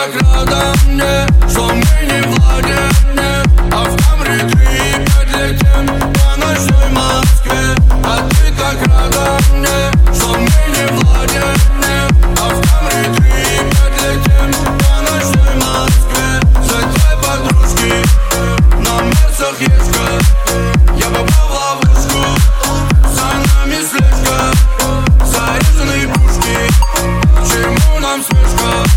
так рада мне, что мы не в ладе, а в Камри 3-5 летим по ночной Москве. А ты так рада мне, что мы не в ладе, а в Камри 3-5 летим по ночной Москве. За твоей подружки на Мерсах ешка, я попал в ловушку, за нами слежка, заряженные пушки, к чему нам спешка?